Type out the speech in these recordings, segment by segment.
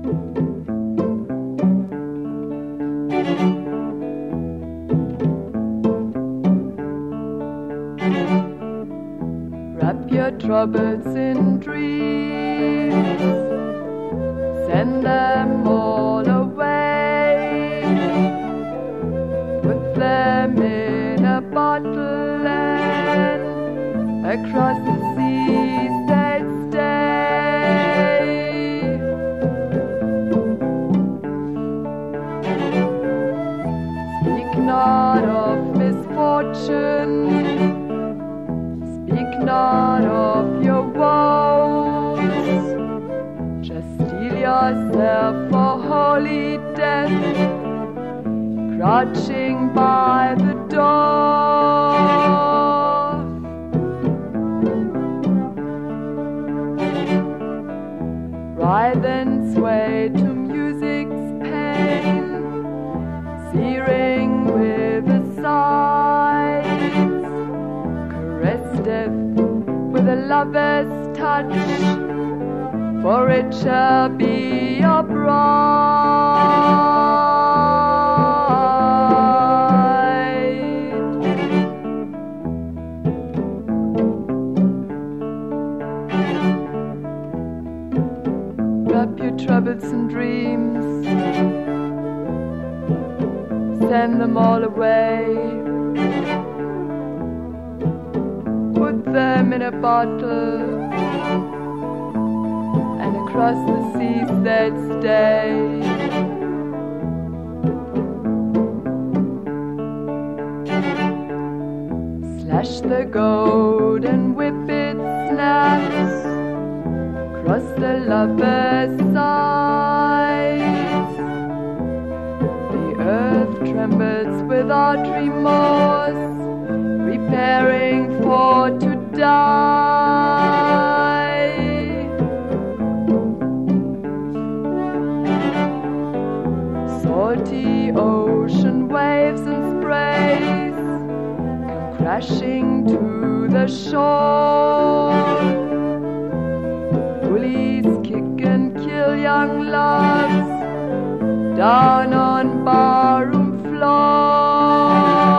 Wrap your troubles in dreams, send them all away, put them in a bottle and across the seas they'll stay. Speak not of misfortune, speak not of your woes, just steel yourself for holy death, crouching by the door. Writhe and sway to music's pain, searing with the sighs, caress death with a lover's touch, for it shall be your bride. Wrap your troubles in dreams, send them all away, put them in a bottle, and across the seas they'll stay. Slash the goat and whip its snaps, cross the lover's sides. The earth trembles without remorse, preparing for to die. Salty ocean waves and sprays come crashing to the shore. Bullies kick and kill young loves down on barroom floors.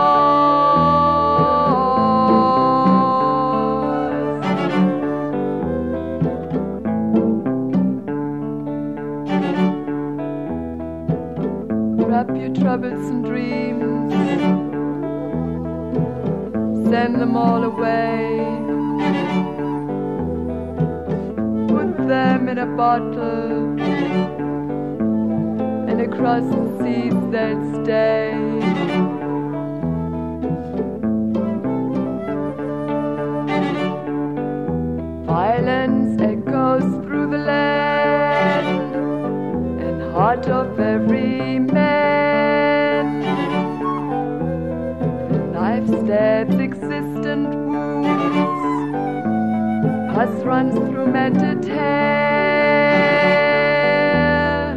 Wrap your troubles in dreams, send them all away, put them in a bottle, and across the seas they'll stay. Violence echoes through the land and heart of every man. The knife stabs existent wounds, pus runs through matted hair.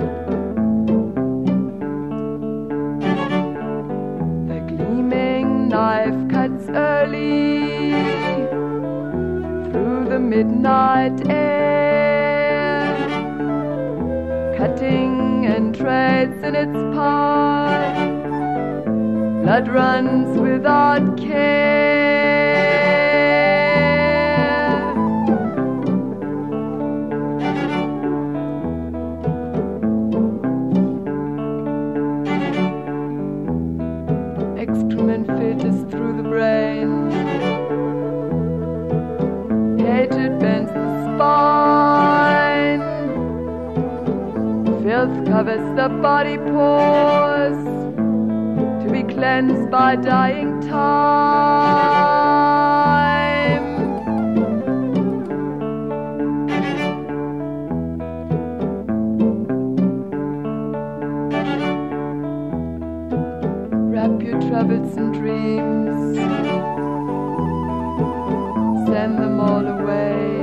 The gleaming knife cuts early through the midnight air, cutting and treads in its path. Blood runs without care. Excrement filters through the brain, hatred bends the spine, filth covers the body pores, to be cleansed by dying time. Wrap your troubles in dreams, send them all away,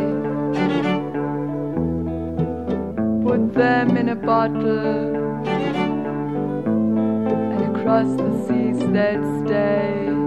put them in a bottle, across the seas they'd stay.